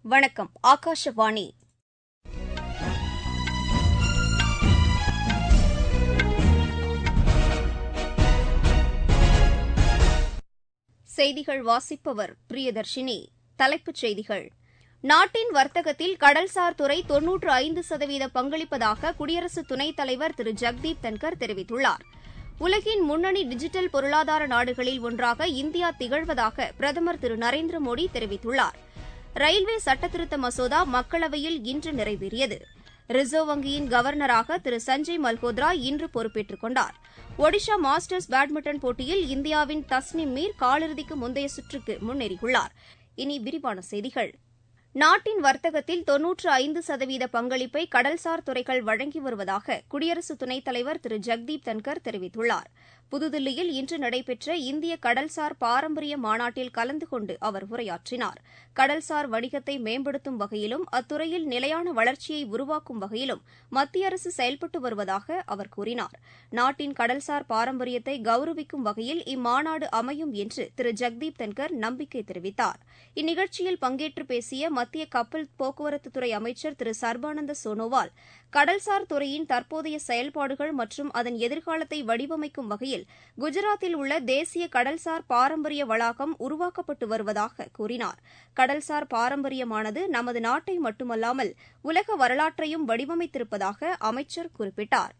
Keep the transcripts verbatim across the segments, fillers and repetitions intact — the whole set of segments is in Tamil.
வணக்கம், ஆகாஷவாணி. செய்திகள் வாசிப்பவர் பிரியதர்ஷினி. தலைப்புச் செய்திகள்: நாட்டின் வர்த்தகத்தில் கடல்சார் துறை தொன்னூற்று ஐந்து சதவீத பங்களிப்பதாக குடியரசு துணைத் தலைவர் திரு ஜெக்தீப் தன்கர் தெரிவித்துள்ளார். உலகின் முன்னணி டிஜிட்டல் பொருளாதார நாடுகளில் ஒன்றாக இந்தியா திகழ்வதாக பிரதமர் திரு நரேந்திர மோடி தெரிவித்துள்ளார். ரயில்வே சட்டத்திருத்த மசோதா மக்களவையில் இன்று நிறைவேறியது. ரிசர்வ் வங்கியின் கவர்னராக திரு சஞ்சய் மல்கோத்ரா இன்று பொறுப்பேற்றுக் கொண்டார். ஒடிஷா மாஸ்டர்ஸ் பேட்மிண்டன் போட்டியில் இந்தியாவின் தஸ்னிம் மீர் காலிறுதிக்கு முந்தைய சுற்றுக்கு முன்னேறியுள்ளார். இனி விரிவான செய்திகள். நாட்டின் வர்த்தகத்தில் தொன்னூற்று ஐந்து சதவீத பங்களிப்பை கடல்சார் துறைகள் வழங்கி வருவதாக குடியரசு துணைத் தலைவர் திரு ஜெக்தீப் தன்கர் தெரிவித்துள்ளார். புதுதில்லியில் இன்று நடைபெற்ற இந்திய கடல்சார் பாரம்பரிய மாநாட்டில் கலந்து கொண்டு அவர் உரையாற்றினார். கடல்சார் வணிகத்தை மேம்படுத்தும் வகையிலும் அத்துறையில் நிலையான வளர்ச்சியை உருவாக்கும் வகையிலும் மத்திய அரசு செயல்பட்டு வருவதாக அவர் கூறினார். நாட்டின் கடல்சார் பாரம்பரியத்தை கௌரவிக்கும் வகையில் இம்மாநாடு அமையும் என்று திரு ஜெக்தீப் தன்கர் நம்பிக்கை தெரிவித்தார். இந்நிகழ்ச்சியில் பங்கேற்று பேசிய மத்திய கப்பல் போக்குவரத்துத்துறை அமைச்சர் திரு சர்பானந்த சோனோவால் கடல்சார் துறையின் தற்போதைய செயல்பாடுகள் மற்றும் அதன் எதிர்காலத்தை வடிவமைக்கும் வகையில் குஜராத்தில் உள்ள தேசிய கடல்சார் பாரம்பரிய வளாகம் உருவாக்கப்பட்டு வருவதாக கூறினார். கடல்சார் பாரம்பரியமானது நமது நாட்டை மட்டுமல்லாமல் உலக வரலாற்றையும் வடிவமைத்திருப்பதாக அமைச்சர் குறிப்பிட்டார்.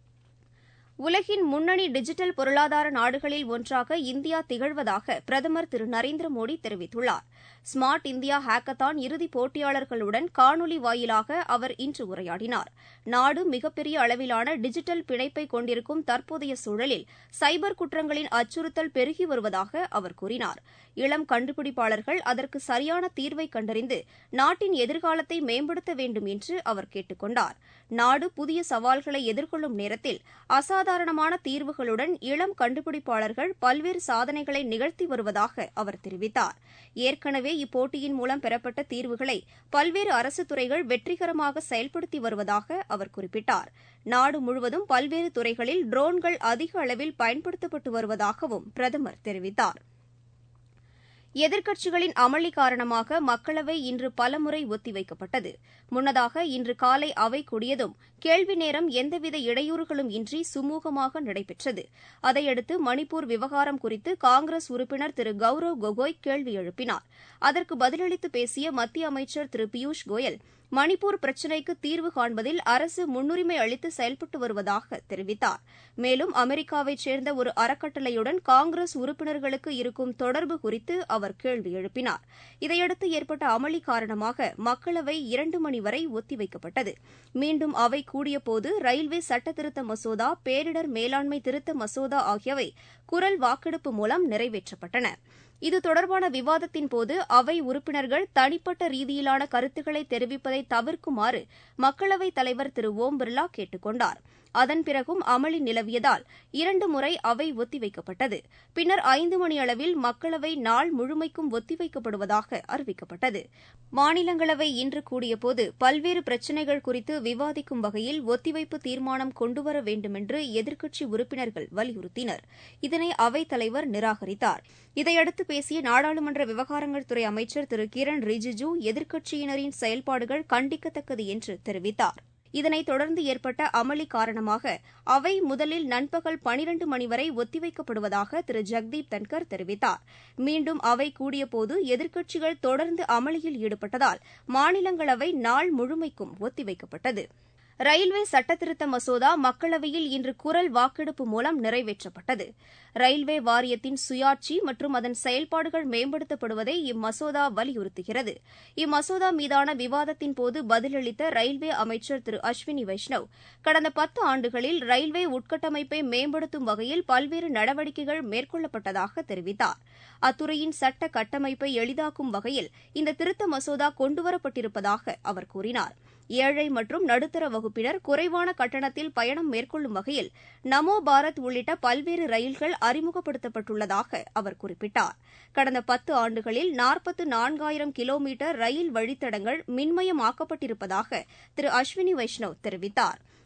உலகின் முன்னணி டிஜிட்டல் பொருளாதார நாடுகளில் ஒன்றாக இந்தியா திகழ்வதாக பிரதமர் திரு நரேந்திர மோடி தெரிவித்துள்ளார். ஸ்மார்ட் இந்தியா ஹேக்கத்தான் இறுதிப் போட்டியாளர்களுடன் காணொலி வாயிலாக அவர் இன்று உரையாடினார். நாடு மிகப்பெரிய அளவிலான டிஜிட்டல் பிணைப்பை கொண்டிருக்கும் தற்போதைய சூழலில் சைபர் குற்றங்களின் அச்சுறுத்தல் பெருகி வருவதாக அவர் கூறினார். இளம் கண்டுபிடிப்பாளர்கள் அதற்கு சரியான தீர்வை கண்டறிந்து நாட்டின் எதிர்காலத்தை மேம்படுத்த வேண்டும் என்று அவர் கேட்டுக் கொண்டார். நாடு புதிய சவால்களை எதிர்கொள்ளும் நேரத்தில் அசாதாரணமான தீர்வுகளுடன் இளம் கண்டுபிடிப்பாளர்கள் பல்வேறு சாதனைகளை நிகழ்த்தி வருவதாக அவர் தெரிவித்தார். ஏற்கனவே இப்போட்டியின் மூலம் பெறப்பட்ட தீர்வுகளை பல்வேறு அரசு துறைகள் வெற்றிகரமாக செயல்படுத்தி வருவதாக அவர் குறிப்பிட்டார். நாடு முழுவதும் பல்வேறு துறைகளில் ட்ரோன்கள் அதிக அளவில் பயன்படுத்தப்பட்டு வருவதாகவும் பிரதமர் தெரிவித்தார். எதிர்க்கட்சிகளின் அமளி காரணமாக மக்களவை இன்று பலமுறை ஒத்திவைக்கப்பட்டது. முன்னதாக இன்று காலை அவை கூடியதும் கேள்வி நேரம் எந்தவித இடையூறுகளும் இன்றி சுமூகமாக நடைபெற்றது. அதையடுத்து மணிப்பூர் விவகாரம் குறித்து காங்கிரஸ் உறுப்பினர் திரு கௌரவ் கோகோய் கேள்வி எழுப்பினார். அதற்கு பதிலளித்து பேசிய மத்திய அமைச்சர் திரு பியூஷ் கோயல் மணிப்பூர் பிரச்சினைக்கு தீர்வு காண்பதில் அரசு முன்னுரிமை அளித்து செயல்பட்டு வருவதாக தெரிவித்தார். மேலும் அமெரிக்காவைச் சேர்ந்த ஒரு அறக்கட்டளையுடன் காங்கிரஸ் உறுப்பினர்களுக்கு இருக்கும் தொடர்பு குறித்து அவர் கேள்வி எழுப்பினார். இதையடுத்து ஏற்பட்ட அமளி காரணமாக மக்களவை இரண்டு மணி வரை ஒத்திவைக்கப்பட்டது. மீண்டும் அவை கூடியபோது ரயில்வே சட்டத்திருத்த மசோதா, பேரிடர் மேலாண்மை திருத்த மசோதா ஆகியவை குரல் வாக்கெடுப்பு மூலம் நிறைவேற்றப்பட்டன. இது தொடர்பான விவாதத்தின்போது அவை உறுப்பினர்கள் தனிப்பட்ட ரீதியிலான கருத்துக்களை தெரிவிப்பதை தவிர்க்குமாறு மக்களவைத் தலைவர் திரு ஓம் பிர்லா கேட்டுக் கொண்டார். அதன் பிறகும் அமளி நிலவியதால் இரண்டு முறை அவை ஒத்திவைக்கப்பட்டது. பின்னர் ஐந்து மணி அளவில் மக்களவை நாள் முழுமைக்கும் ஒத்திவைக்கப்படுவதாக அறிவிக்கப்பட்டது. மாநிலங்களவை இன்று கூடியபோது பல்வேறு பிரச்சினைகள் குறித்து விவாதிக்கும் வகையில் ஒத்திவைப்பு தீர்மானம் கொண்டுவர வேண்டுமென்று எதிர்க்கட்சி உறுப்பினர்கள் வலியுறுத்தினர். இதனை அவைத் தலைவர் நிராகரித்தார். இதையடுத்து பேசிய நாடாளுமன்ற விவகாரங்கள் துறை அமைச்சர் திரு கிரண் ரிஜிஜூ எதிர்க்கட்சியினரின் செயல்பாடுகள் கண்டிக்கத்தக்கது என்று தெரிவித்தார். இதனைத் தொடர்ந்து ஏற்பட்ட அமளி காரணமாக அவை முதலில் நண்பகல் பனிரண்டு மணி வரை ஒத்திவைக்கப்படுவதாக திரு ஜெக்தீப் தன்கர் தெரிவித்தார். மீண்டும் அவை கூடியபோது எதிர்க்கட்சிகள் தொடர்ந்து அமளியில் ஈடுபட்டதால் மாநிலங்களவை நாள் முழுமைக்கும் ஒத்திவைக்கப்பட்டது. ரயில்வே சட்டத்திருத்த மசோதா மக்களவையில் இன்று குரல் வாக்கெடுப்பு மூலம் நிறைவேற்றப்பட்டது. ரயில்வே வாரியத்தின் சுயாட்சி மற்றும் அதன் செயல்பாடுகள் மேம்படுத்தப்படுவதை இம்மசோதா வலியுறுத்துகிறது. இம்மசோதா மீதான விவாதத்தின்போது பதிலளித்த ரயில்வே அமைச்சர் திரு அஸ்வினி வைஷ்ணவ், கடந்த பத்து ஆண்டுகளில் ரயில்வே உட்கட்டமைப்பை மேம்படுத்தும் வகையில் பல்வேறு நடவடிக்கைகள் மேற்கொள்ளப்பட்டதாக தெரிவித்தார். அத்துறையின் சட்ட கட்டமைப்பை எளிதாக்கும் வகையில் இந்த திருத்த மசோதா கொண்டுவரப்பட்டிருப்பதாக அவர் கூறினார். ஏழை மற்றும் நடுத்தர வகுப்பினர் குறைவான கட்டணத்தில் பயணம் மேற்கொள்ளும் வகையில் நமோ பாரத் உள்ளிட்ட பல்வேறு ரயில்கள் அறிமுகப்படுத்தப்பட்டுள்ளதாக அவர் குறிப்பிட்டார். கடந்த பத்து ஆண்டுகளில் நாற்பத்து நான்காயிரம் கிலோமீட்டர் ரயில் வழித்தடங்கள் மின்மயமாக்கப்பட்டிருப்பதாக திரு அஸ்வினி வைஷ்ணவ் தெரிவித்தார்.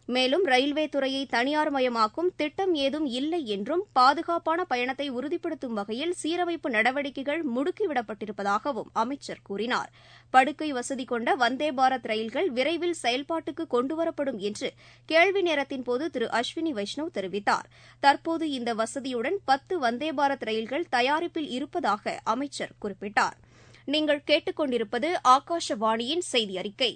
மேலும் ரயில்வே துறையை தனியார்மயமாக்கும் திட்டம் ஏதும் இல்லை என்றும் பாதுகாப்பான பயணத்தை உறுதிப்படுத்தும் வகையில் சீரமைப்பு நடவடிக்கைகள் முடுக்கிவிடப்பட்டிருப்பதாகவும் அமைச்சர் கூறினார். படுக்கை வசதி கொண்ட வந்தே பாரத் ரயில்கள் விரைவில் செயல்பாட்டுக்கு கொண்டுவரப்படும் என்று கேள்வி நேரத்தின்போது திரு அஸ்வினி வைஷ்ணவ் தெரிவித்தார். தற்போது இந்த வசதியுடன் பத்து வந்தே பாரத் ரயில்கள் தயாரிப்பில் இருப்பதாக அமைச்சர் குறிப்பிட்டார். நீங்கள் கேட்டுக் கொண்டிருப்பது ஆகாஷவாணியின் செய்தி அறிக்கை.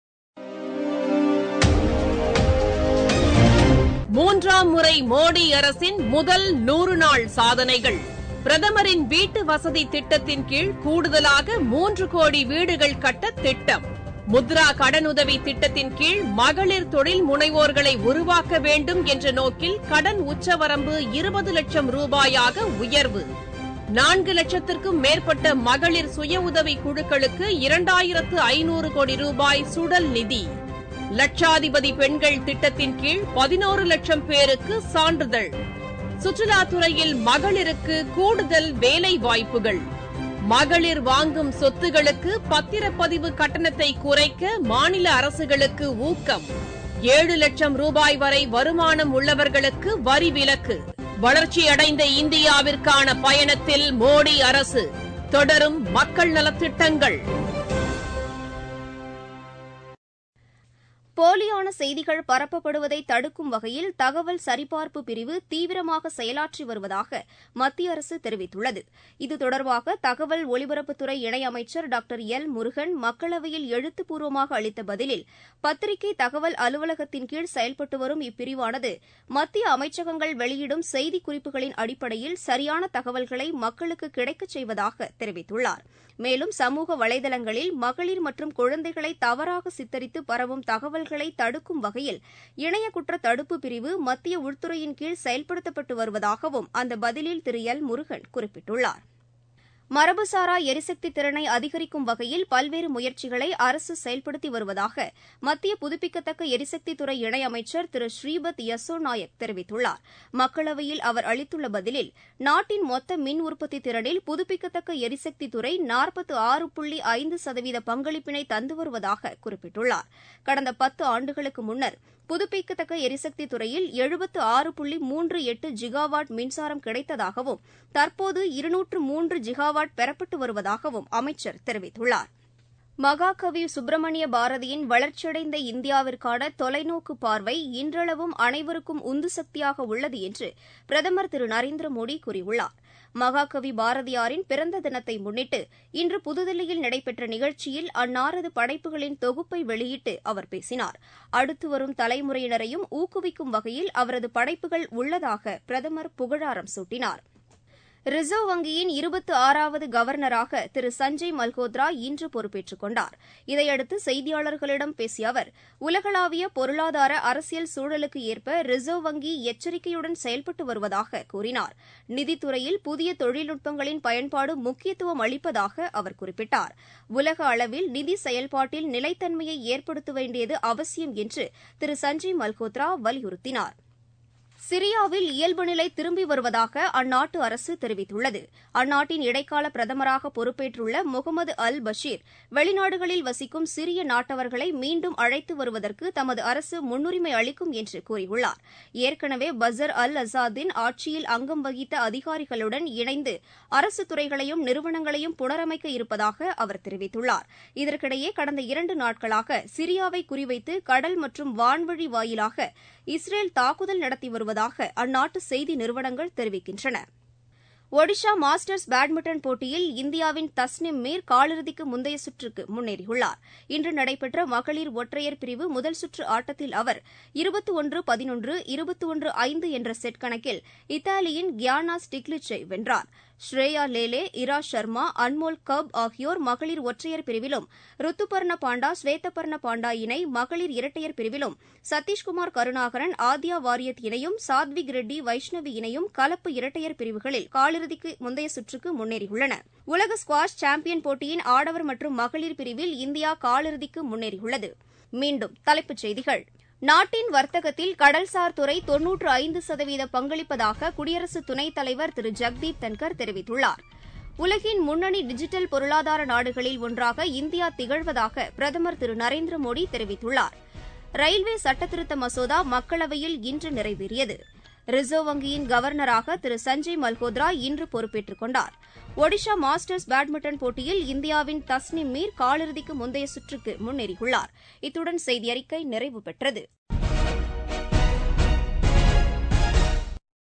மூன்றாம் முறை மோடி அரசின் முதல் நூறு நாள் சாதனைகள். பிரதமரின் வீட்டு வசதி திட்டத்தின் கீழ் கூடுதலாக மூன்று கோடி வீடுகள் கட்ட திட்டம். முத்ரா கடனுதவி திட்டத்தின் கீழ் மகளிர் தொழில் முனைவோர்களை உருவாக்க வேண்டும் என்ற நோக்கில் கடன் உச்சவரம்பு இருபது லட்சம் ரூபாயாக உயர்வு. நான்கு லட்சத்திற்கும் மேற்பட்ட மகளிர் சுய உதவி குழுக்களுக்கு இரண்டாயிரத்து ஐநூறு கோடி ரூபாய் சுடல் நிதி. லட்சாதிபதி பெண்கள் திட்டத்தின் கீழ் பதினோரு லட்சம் பேருக்கு சான்றிதழ். சுற்றுலாத்துறையில் மகளிருக்கு கூடுதல் வேலை வாய்ப்புகள். மகளிர் வாங்கும் சொத்துகளுக்கு பத்திரப்பதிவு கட்டணத்தை குறைக்க மாநில அரசுகளுக்கு ஊக்கம். ஏழு லட்சம் ரூபாய் வரை வருமானம் உள்ளவர்களுக்கு வரி விலக்கு. வளர்ச்சியடைந்த இந்தியாவிற்கான பயணத்தில் மோடி அரசு. தொடரும் மக்கள் நலத்திட்டங்கள். போலியான செய்திகள் பரப்பப்படுவதை தடுக்கும் வகையில் தகவல் சரிபார்ப்பு பிரிவு தீவிரமாக செயலாற்றி வருவதாக மத்திய அரசு தெரிவித்துள்ளது. இது தொடர்பாக தகவல் ஒலிபரப்புத்துறை இணையமைச்சர் டாக்டர் எல் முருகன் மக்களவையில் எழுத்துப்பூர்வமாக அளித்த பதிலில், பத்திரிகை தகவல் அலுவலகத்தின் கீழ் செயல்பட்டு வரும் இப்பிரிவானது மத்திய அமைச்சகங்கள் வெளியிடும் செய்திக்குறிப்புகளின் அடிப்படையில் சரியான தகவல்களை மக்களுக்கு கிடைக்கச் செய்வதாக தெரிவித்துள்ளார். மேலும் சமூக வலைதளங்களில் மகளிர் மற்றும் குழந்தைகளை தவறாக சித்தரித்து பரவும் தகவல்களை தடுக்கும் வகையில் இணைய குற்ற தடுப்பு பிரிவு மத்திய உள்துறையின் கீழ் செயல்படுத்தப்பட்டு வருவதாகவும் அந்த பதிலில் திரு எல் முருகன் குறிப்பிட்டுள்ளார். மரபுசாரா எரிசக்தி திறனை அதிகரிக்கும் வகையில் பல்வேறு முயற்சிகளை அரசு செயல்படுத்தி வருவதாக மத்திய புதுப்பிக்கத்தக்க எரிசக்தித்துறை இணையமைச்சர் திரு ஸ்ரீபத் யசோ நாயக் தெரிவித்துள்ளார். மக்களவையில் அவர் அளித்துள்ள பதிலில், நாட்டின் மொத்த மின் உற்பத்தி திறனில் புதுப்பிக்கத்தக்க எரிசக்தித்துறை நாற்பத்து ஆறு புள்ளி ஐந்து சதவீத பங்களிப்பினை தந்து வருவதாக குறிப்பிட்டுள்ளார். கடந்த பத்து ஆண்டுகளுக்கு முன்னர் புதுப்பிக்கத்தக்க எரிசக்தி துறையில் எழுபத்து ஆறு புள்ளி மூன்று எட்டு ஜிகாவாட் மின்சாரம் கிடைத்ததாகவும் தற்போது இருநூற்று மூன்று ஜிகாவாட் பெறப்பட்டு வருவதாகவும் அமைச்சர் தெரிவித்துள்ளார். மகாகவி சுப்பிரமணிய பாரதியின் வளர்ச்சியடைந்த இந்தியாவிற்கான தொலைநோக்கு பார்வை இன்றளவும் அனைவருக்கும் உந்து சக்தியாக உள்ளது என்று பிரதமர் திரு நரேந்திர மோடி கூறியுள்ளார். மகாகவி பாரதியாரின் பிறந்த தினத்தை முன்னிட்டு இன்று புதுதில்லியில் நடைபெற்ற நிகழ்ச்சியில் அன்னாரது படைப்புகளின் தொகுப்பை வெளியிட்டு அவர் பேசினார். அடுத்து வரும் தலைமுறையினரையும் ஊக்குவிக்கும் வகையில் அவரது படைப்புகள் உள்ளதாக பிரதமர் புகழாரம் சூட்டினார். ரிசர்வ் வங்கியின் இருபத்தி ஆறாவது கவர்னராக திரு சஞ்சய் மல்ஹோத்ரா இன்று பொறுப்பேற்றுக் கொண்டார். இதையடுத்து செய்தியாளர்களிடம் பேசிய அவர், உலகளாவிய பொருளாதார அரசியல் சூழலுக்கு ஏற்ப ரிசர்வ் வங்கி எச்சரிக்கையுடன் செயல்பட்டு வருவதாக கூறினார். நிதித்துறையில் புதிய தொழில்நுட்பங்களின் பயன்பாடு முக்கியத்துவம் அளிப்பதாக அவர் குறிப்பிட்டார். உலக அளவில் நிதி செயல்பாட்டில் நிலைத்தன்மையை ஏற்படுத்த வேண்டியது அவசியம் என்று திரு சஞ்சய் மல்ஹோத்ரா வலியுறுத்தினார். சிரியாவில் இயல்பு நிலை திரும்பி வருவதாக அந்நாட்டு அரசு தெரிவித்துள்ளது. அந்நாட்டின் இடைக்கால பிரதமராக பொறுப்பேற்றுள்ள முகமது அல் பஷீர் வெளிநாடுகளில் வசிக்கும் சிரிய நாட்டவர்களை மீண்டும் அழைத்து வருவதற்கு தமது அரசு முன்னுரிமை அளிக்கும் என்று கூறியுள்ளார். ஏற்கனவே பசர் அல் அசாதின் ஆட்சியில் அங்கம் வகித்த அதிகாரிகளுடன் இணைந்து அரசு துறைகளையும் நிறுவனங்களையும் புனரமைக்க இருப்பதாக அவர் தெரிவித்துள்ளார். இதற்கிடையே கடந்த இரண்டு நாட்களாக சிரியாவை குறிவைத்து கடல் மற்றும் வான்வழி வாயிலாக இஸ்ரேல் தாக்குதல் நடத்தி வருவதாக அந்நாட்டு செய்தி நிறுவனங்கள் தெரிவிக்கின்றன. ஒடிஷா மாஸ்டர்ஸ் பேட்மிண்டன் போட்டியில் இந்தியாவின் தஸ்னிம் மீர் காலிறுதிக்கு முந்தைய சுற்றுக்கு முன்னேறியுள்ளார். இன்று நடைபெற்ற மகளிர் ஒற்றையர் பிரிவு முதல் சுற்று ஆட்டத்தில் அவர் இருபத்தி ஒன்று பதினொன்று இருபத்தி ஒன்று ஐந்து என்ற செட் கணக்கில் இத்தாலியின் கியானா ஸ்டிக்லிச்சை வென்றார். ஸ்ரேயா லேலே, இரா சர்மா, அன்மோல் கப் ஆகியோர் மகளிர் ஒற்றையர் பிரிவிலும், ருத்துபர்ண பாண்டா ஸ்வேதபர்ண பாண்டா இணை மகளிர் இரட்டையர் பிரிவிலும், சதீஷ்குமார் கருணாகரன் ஆத்யா வாரியத் இணையும், சாத்விக் ரெட்டி வைஷ்ணவி இணையும் கலப்பு இரட்டையர் பிரிவுகளில் காலிறுதிக்கு முந்தைய சுற்றுக்கு முன்னேறியுள்ளன. உலக ஸ்குவாஷ் சாம்பியன் போட்டியின் ஆடவர் மற்றும் மகளிர் பிரிவில் இந்தியா காலிறுதிக்கு முன்னேறியுள்ளது. மீண்டும் தலைப்புச் செய்திகள். நாட்டின் வர்த்தகத்தில் கடல்சார் துறை தொன்னூற்று ஐந்து சதவீத பங்களிப்பதாக குடியரசு துணைத் தலைவர் திரு ஜெக்தீப் தன்கர் தெரிவித்துள்ளார். உலகின் முன்னணி டிஜிட்டல் பொருளாதார நாடுகளில் ஒன்றாக இந்தியா திகழ்வதாக பிரதமர் திரு நரேந்திர மோடி தெரிவித்துள்ளார். ரயில்வே சட்டத்திருத்த மசோதா மக்களவையில் இன்று நிறைவேறியது. ரிசர்வ் வங்கியின் கவர்னராக திரு சஞ்சய் மல்ஹோத்ரா இன்று பொறுப்பேற்றுக் கொண்டார். ஒடிஷா மாஸ்டர்ஸ் பேட்மிண்டன் போட்டியில் இந்தியாவின் தஸ்னிம் மீர் காலிறுதிக்கு முந்தைய சுற்றுக்கு முன்னேறியுள்ளார். இத்துடன் செய்தியறிக்கை நிறைவு பெற்றது.